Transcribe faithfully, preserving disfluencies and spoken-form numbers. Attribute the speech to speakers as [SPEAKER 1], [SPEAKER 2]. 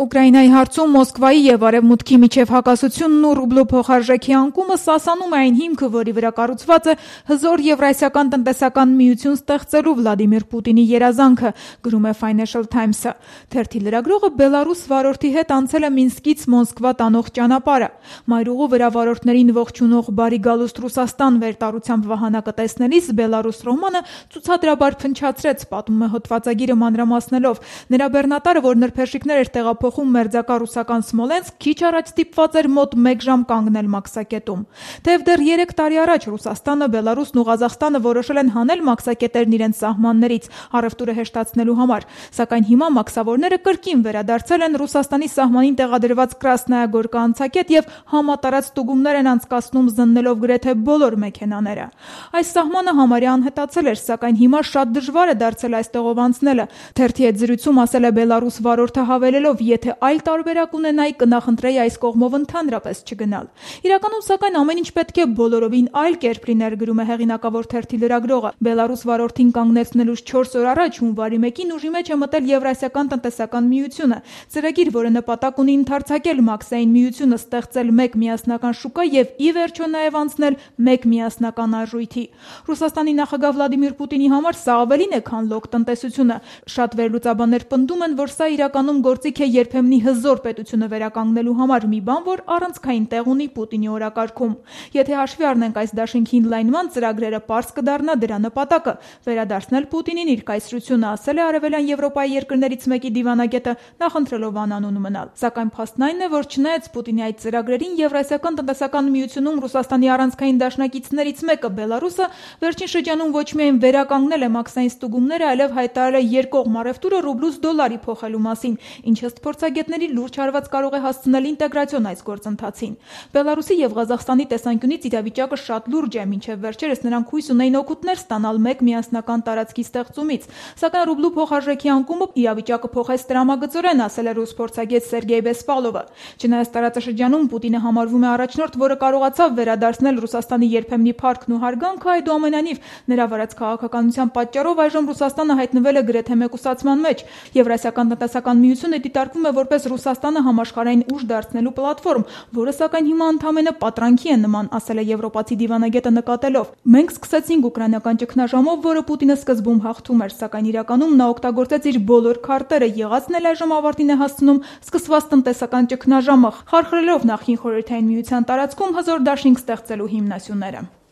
[SPEAKER 1] Ուկրաինայի հարցում Մոսկվայի եւ Արևմուտքի միջև հակասությունն ու ռուբլու փոխարժեքի անկումը սասանում է այն հիմքը, որի վրա կառուցված է հզոր Եվրասիական տնտեսական միություն ստեղծելու Վլադիմիր Պուտինի երազանքը, գրում է Financial Times-ը։ Թերթի լրագրողը Բելարուս վարորդի հետ անցել է Մինսկից Մոսկվա տանող ճանապարհը։ Մայրուղու վրա վարորդներին ողջունող բարի գալուստ Ռուսաստան վերտարությամբ վահանակը տեսնելիս Բելարուս Ռոմանը ցուցադրաբար փնչացրեց, պատմում է հոդվածագիրը մանրամասնելով։ Նրա բեռնատարը, որ նրբերշիկներ էր տեղափոխում մերձակա ռուսական Սմոլենսկ, քիչ առաջ ստիպված էր մոտ մեկ ժամ կանգնել մաքսակետում։ Թեև դեռ երեք տարի առաջ Ռուսաստանը, Բելարուսն ու Ղազախստանը որոշել են հանել մաքսակետերն իրենց սահմաններից առևտուրը հեշտացնելու համար, սակայն հիմա մաքսավորները կրկին վերադարձել են Ռուսաստանի սահմանին տեղադրված Կրասնայա Գորկա անցակետ եւ համատարած ստուգումներ են անցկացնում զննելով գրեթե բոլոր մեքենաները։ Այս սահմանը համարյա անհետացել էր, սակայն հիմա շատ դժվար է դարձել այստեղով անցնելը։ Թերթի հետ զրույցում ասել է Բելարուս վարորդը հավելելով, եթե այլ տարբերակ ունենայի, կնախընտրեի այս կողմով ընդհանրապես չգնալ։ Իրականում, սակայն, ամեն ինչ պետք է բոլորովին այլ կերպ լիներ, գրում է հեղինակավոր թերթի լրագրողը։ Բելարուս վարորդին կանգնեցնելուց չորս օր առաջ հունվարի մեկին ուժի մեջ է մտել Եվրասիական տնտեսական միությունը, ծրագիր, որը նպատակ ունի ընդարձակել մաքսային միությունը, ստեղծել մեկ միասնական շուկա եւ ի վերջո նաեւ անցնել մեկ միասնական արժույթի։ Ռուսաստանի նախագահ Վլադիմիր Պուտինի համար սա ավելին է, քան լոկ տնտեսությունը։ Շատ վերլուծաբաններ պնդում են, որ սա իրականում գործիք է երբեմնի հզոր պետությունը վերականգնելու համար, մի բան, որ առանցքային տեղ ունի Պուտինի օրակարգում։ Եթե հաշվի առնենք այս դաշինքի ընդլայնման ծրագրերը, պարզ կդառնա դրա նպատակը՝ վերադարձնել Պուտինին իր կայսրությունը, ասել է Արևելյան Եվրոպայի երկրներից մեկի դիվանագետը, նախընտրելով անանուն մնալ։ Սակայն փաստն այն է, որ չնայած Պուտինի այդ ծրագրերին, Եվրասիական տնտեսական միությունում Ռուսաստանի առանցքային դաշնակիցներից մեկը Բելարուսը վերջին շրջանում ոչ միայն վերականգնել է մաքսային ստուգումները, այլև հայտարարել է երկկողմ առևտուրը ռուբլուց դոլարի փոխելու մասին, ինչը ըստ փորձագետների լուրջ հարված կարող է հասցնել ինտեգրացիոն այս գործընթացին։ Բելարուսի եւ Ղազախստանի տեսանկյունից իրավիճակը շատ լուրջ է, մինչև վերջերս նրանք հույս ունեին օգուտներ ստանալ մեկ միասնական տարածքի ստեղծումից, սակայն ռուբլու փոխարժեքի անկումը իրավիճակը փոխեց տրամագծորեն, ասել է ռուս փորձագետ Սերգեյ Բեսպալովը։ Չնայած տարածաշրջանում Պուտինը համարվում է առաջնորդ, որը կարողացավ վերադարձնել Ռուսաստանի երբեմնի փառքն ու հարգանքը, այդուամենայնիվ նրա վարած քաղաքականության պատճառով այժմ Ռուսաստանը հայտնվել է գրեթե մեկուսացման մեջ։ Եվրասիական տնտեսական միությունը դիտարկվում է որպես Ռուսաստանը համաշխարհային ուժ դարձնելու պլատֆորմ, որը սակայն հիմա ընդամենը պատրանքի է նման, ասել է եվրոպացի դիվանագետը նկատելով։ Մենք սկսեցինք ուկրաինական ճգնաժամով, որը Պուտինը սկզբում հաղթում էր, սակայն իրականում նա օգտագործեց իր բոլոր քարտերը, եղածն էլ այժմ ավարտին է հասցնում սկսված տնտեսական ճգնաժամը, խարխրելով նախին խորհրդային միության տարածքում հզոր դաշինք ստեղծելու հիմնասյուները։